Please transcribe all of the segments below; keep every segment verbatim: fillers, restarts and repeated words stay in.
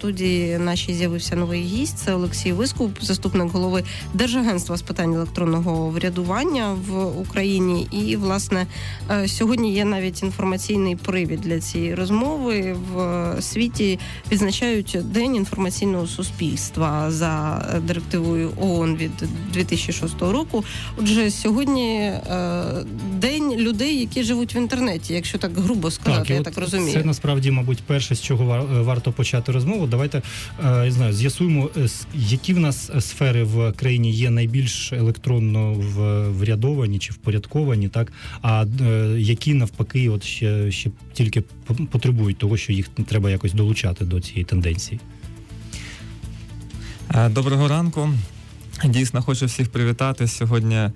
студії нашій з'явився новий гість. Це Олексій Вискуп, заступник голови Держагентства з питань електронного врядування в Україні. І, власне, сьогодні є навіть інформаційний привід для цієї розмови. В світі відзначають День інформаційного суспільства за директивою ООН від дві тисячі шостого року. Отже, сьогодні День людей, які живуть в інтернеті, якщо так грубо сказати, так, я так розумію. Це насправді, мабуть, перше, з чого варто почати розмову. Давайте, я знаю, з'ясуємо, які в нас сфери в країні є найбільш електронно врядовані чи впорядковані, так? А які навпаки, от ще, ще тільки потребують того, що їх треба якось долучати до цієї тенденції. Доброго ранку. Дійсно, хочу всіх привітати. Сьогодні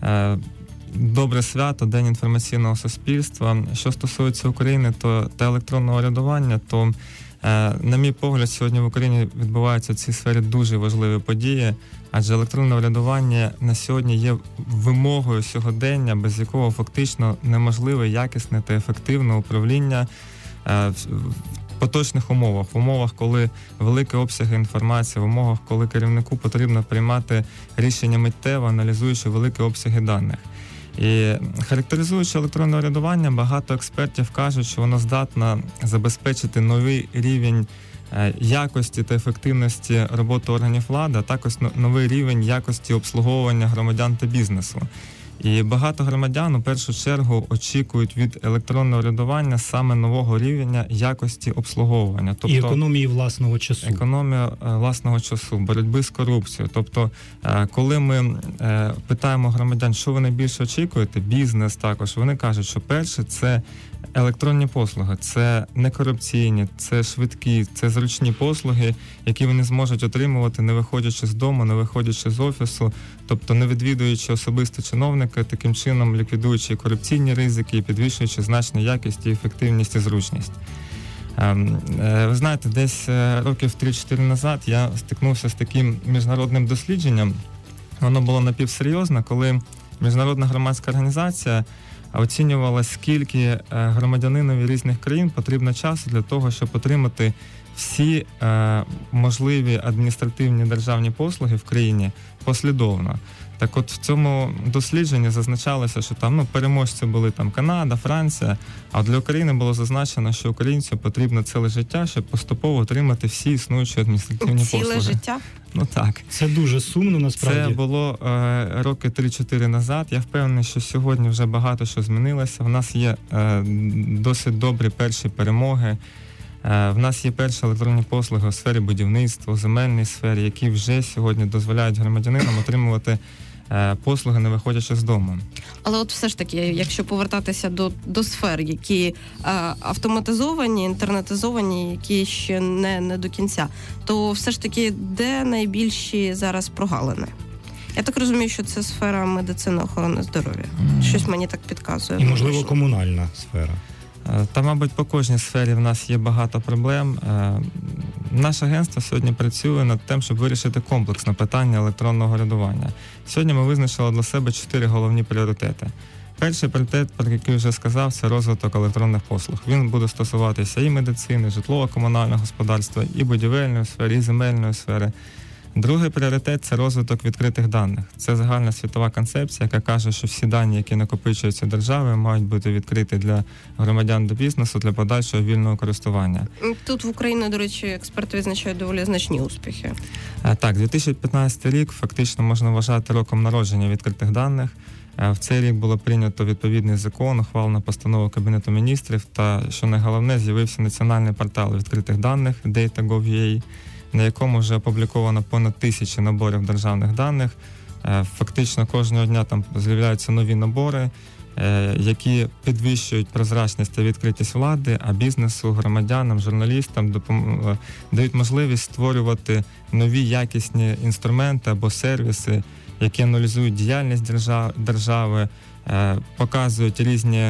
добре свято, День інформаційного суспільства. Що стосується України то, та електронного урядування, то, на мій погляд, сьогодні в Україні відбуваються в цій сфері дуже важливі події, адже електронне урядування на сьогодні є вимогою сьогодення, без якого фактично неможливе якісне та ефективне управління в поточних умовах, в умовах, коли великі обсяги інформації, в умовах, коли керівнику потрібно приймати рішення миттєво, аналізуючи великі обсяги даних. І характеризуючи електронне урядування, багато експертів кажуть, що воно здатно забезпечити новий рівень якості та ефективності роботи органів влади, а також новий рівень якості обслуговування громадян та бізнесу. І багато громадян у першу чергу очікують від електронного урядування саме нового рівня якості обслуговування. Тобто, і економії власного часу. Економія власного часу, боротьби з корупцією. Тобто, коли ми питаємо громадян, що ви найбільше очікуєте, бізнес також, вони кажуть, що перше – це електронні послуги, це не корупційні, це швидкі, це зручні послуги, які вони зможуть отримувати, не виходячи з дому, не виходячи з офісу, тобто не відвідуючи особисто чиновника, таким чином ліквідуючи корупційні ризики і підвищуючи значну якість і ефективність і зручність. Ви знаєте, десь років три-чотири назад я стикнувся з таким міжнародним дослідженням. Воно було напівсерйозне, коли міжнародна громадська організація оцінювала, скільки громадянинові різних країн потрібно часу для того, щоб отримати всі е, можливі адміністративні державні послуги в країні послідовно. Так от в цьому дослідженні зазначалося, що там ну, переможці були там Канада, Франція, а для України було зазначено, що українцю потрібно ціле життя, щоб поступово отримати всі існуючі адміністративні ціле послуги. Ціле життя? Ну так. Це дуже сумно, насправді. Це було е, роки три-чотири назад. Я впевнений, що сьогодні вже багато що змінилося. В нас є е, досить добрі перші перемоги. В нас є перші електронні послуги у сфері будівництва, у земельній сфері, які вже сьогодні дозволяють громадянинам отримувати послуги, не виходячи з дому. Але от все ж таки, якщо повертатися до, до сфер, які а, автоматизовані, інтернетизовані, які ще не, не до кінця, то все ж таки, де найбільші зараз прогалини? Я так розумію, що це сфера медицини, охорони здоров'я. Mm. Щось мені так підказує. І, можливо, комунальна сфера. Та, мабуть, по кожній сфері в нас є багато проблем. Наше агентство сьогодні працює над тим, щоб вирішити комплексне питання електронного урядування. Сьогодні ми визначили для себе чотири головні пріоритети. Перший пріоритет, про який вже сказав, це розвиток електронних послуг. Він буде стосуватися і медицини, і житлово-комунального господарства, і будівельної сфери, і земельної сфери. Другий пріоритет – це розвиток відкритих даних. Це загальна світова концепція, яка каже, що всі дані, які накопичуються державою, мають бути відкриті для громадян до бізнесу для подальшого вільного користування. Тут в Україні, до речі, експерти відзначають доволі значні успіхи. Так, дві тисячі п'ятнадцятий рік фактично можна вважати роком народження відкритих даних. В цей рік було прийнято відповідний закон, ухвалена постанова Кабінету міністрів та, що найголовне, з'явився національний портал відкритих даних дейта крапка гов крапка ю а, на якому вже опубліковано понад тисячі наборів державних даних. Фактично кожного дня там з'являються нові набори, які підвищують прозрачність та відкритість влади, а бізнесу, громадянам, журналістам допом... дають можливість створювати нові якісні інструменти або сервіси, які аналізують діяльність держави, показують різні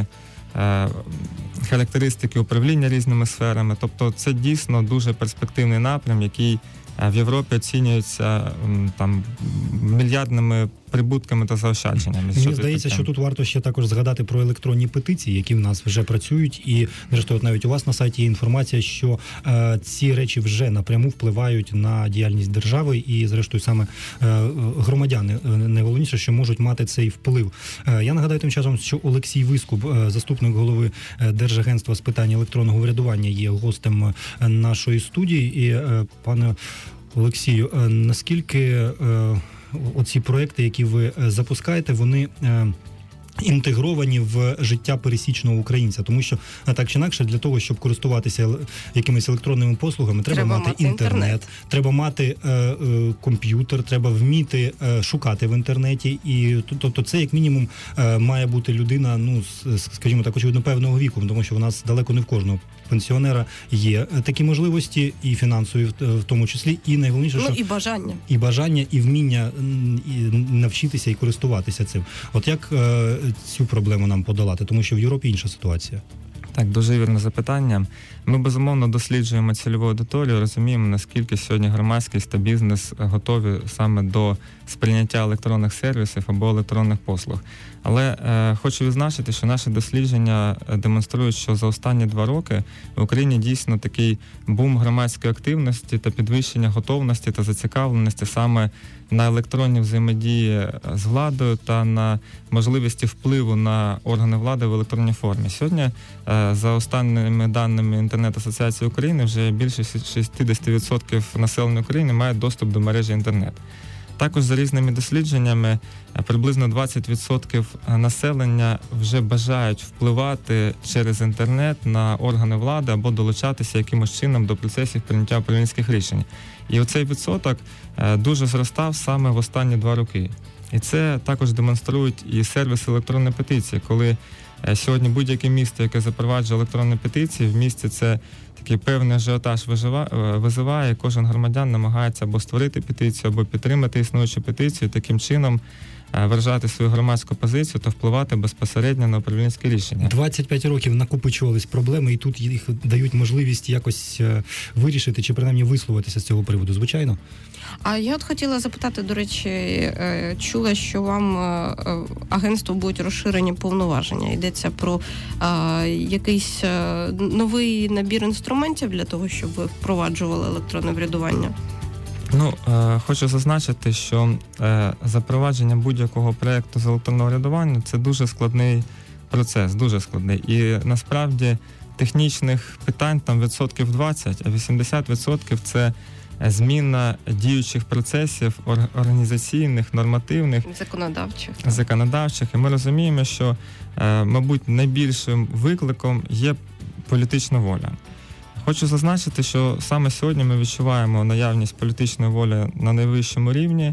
характеристики управління різними сферами. Тобто це дійсно дуже перспективний напрям, який в Європі оцінюється там мільярдними прибутками та заощадженнями. Мені здається, що тут варто ще також згадати про електронні петиції, які в нас вже працюють, і зрештою навіть у вас на сайті є інформація, що е, ці речі вже напряму впливають на діяльність держави, і зрештою саме е, громадяни найголовніше, що можуть мати цей вплив. Е, я нагадаю тим часом, що Олексій Вискуб, е, заступник голови Держагентства з питань електронного врядування, є гостем нашої студії. І е, пане Олексію, е, наскільки е, оці проекти, які ви запускаєте, вони е, інтегровані в життя пересічного українця, тому що так чи інакше для того, щоб користуватися якимись електронними послугами, треба, треба мати, мати інтернет, інтернет, треба мати е, е, комп'ютер, треба вміти е, шукати в інтернеті, і тобто це як мінімум е, має бути людина, ну скажімо так, очевидно, певного віку, тому що в нас далеко не в кожного пенсіонера є такі можливості, і фінансові в тому числі, і найголовніше, ну, що і бажання, і бажання, і вміння і навчитися і користуватися цим. От як е, цю проблему нам подолати, тому що в Європі інша ситуація. Так, дуже вірне запитання. Ми, безумовно, досліджуємо цільову аудиторію, розуміємо, наскільки сьогодні громадськість та бізнес готові саме до сприйняття електронних сервісів або електронних послуг. Але е, хочу відзначити, що наші дослідження демонструють, що за останні два роки в Україні дійсно такий бум громадської активності та підвищення готовності та зацікавленості саме на електронні взаємодії з владою та на можливості впливу на органи влади в електронній формі. Сьогодні, е, за останніми даними Інтернет-асоціації України, вже більше шістдесят відсотків населення України має доступ до мережі інтернет. Також за різними дослідженнями приблизно двадцять відсотків населення вже бажають впливати через інтернет на органи влади або долучатися якимось чином до процесів прийняття управлінських рішень. І оцей відсоток дуже зростав саме в останні два роки. І це також демонструють і сервіси електронної петиції, коли сьогодні будь-яке місто, яке запроваджує електронні петиції, в місті це такий певний ажіотаж визиває, кожен громадян намагається або створити петицію, або підтримати існуючу петицію, таким чином виражати свою громадську позицію та впливати безпосередньо на управлінське рішення. двадцять п'ять років накопичувались проблеми, і тут їх дають можливість якось вирішити чи принаймні висловитися з цього приводу, звичайно. А я от хотіла запитати, до речі, чула, що вам агентству будуть розширені повноваження. Йдеться про а, якийсь новий набір інструментів для того, щоб ви впроваджували електронне врядування? Ну, е, хочу зазначити, що е, запровадження будь-якого проєкту з електронного врядування – це дуже складний процес, дуже складний. І насправді технічних питань там відсотків двадцять, а вісімдесят відсотків – це зміна діючих процесів організаційних, нормативних, законодавчих. законодавчих. І ми розуміємо, що, е, мабуть, найбільшим викликом є політична воля. Хочу зазначити, що саме сьогодні ми відчуваємо наявність політичної волі на найвищому рівні,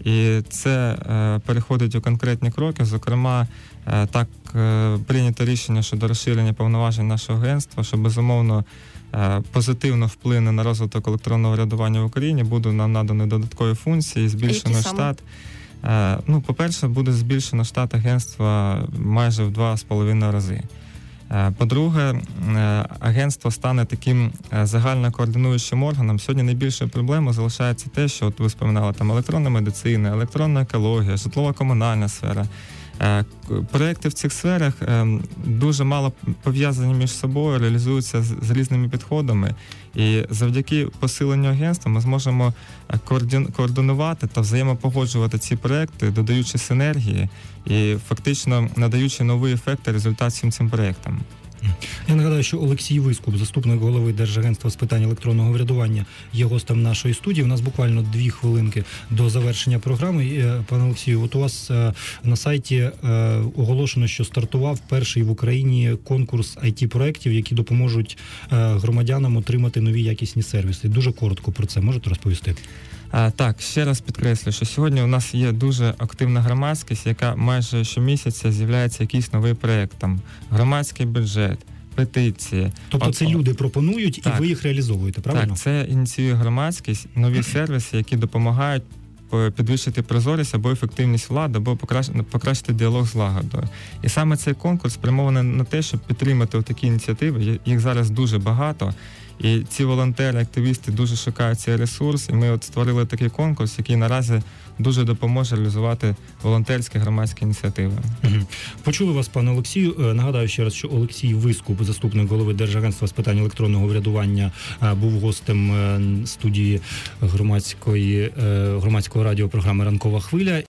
і це е, переходить у конкретні кроки. Зокрема, е, так е, прийнято рішення щодо розширення повноважень нашого агентства, що, безумовно, е, позитивно вплине на розвиток електронного врядування в Україні. Буде нам надані додаткові функції, збільшено штат. Е, ну, по-перше, буде збільшено штат агентства майже в два з половиною рази. По-друге, агентство стане таким загально координуючим органом. Сьогодні найбільшою проблемою залишається те, що от ви споминали, там електронна медицина, електронна екологія, житлово-комунальна сфера. Проекти в цих сферах дуже мало пов'язані між собою, реалізуються з різними підходами. І завдяки посиленню агентства ми зможемо координувати та взаємопогоджувати ці проекти, додаючи синергії і фактично надаючи новий ефект та результат всім цим проектам. Я нагадаю, що Олексій Вискуб, заступник голови Держагентства з питань електронного врядування, є гостем нашої студії. У нас буквально дві хвилинки до завершення програми. Пане Олексію, от у вас на сайті оголошено, що стартував перший в Україні конкурс ай ті-проєктів, які допоможуть громадянам отримати нові якісні сервіси. Дуже коротко про це можете розповісти? А, так, ще раз підкреслю, що сьогодні у нас є дуже активна громадськість, яка майже щомісяця з'являється якийсь новий проєкт, там громадський бюджет, петиції. Тобто От, це люди пропонують, так, і ви їх реалізовуєте, правильно? Так, це ініціює громадськість, нові сервіси, які допомагають підвищити прозорість або ефективність влади, або покращити, покращити діалог з владою. І саме цей конкурс спрямований на те, щоб підтримати такі ініціативи, їх зараз дуже багато. І ці волонтери, активісти дуже шукають цей ресурс, і ми от створили такий конкурс, який наразі дуже допоможе реалізувати волонтерські громадські ініціативи. Угу. Почули вас, пане Олексію. Нагадаю ще раз, що Олексій Вискуп, заступник голови Держагентства з питань електронного врядування, був гостем студії громадської, громадського радіопрограми «Ранкова хвиля».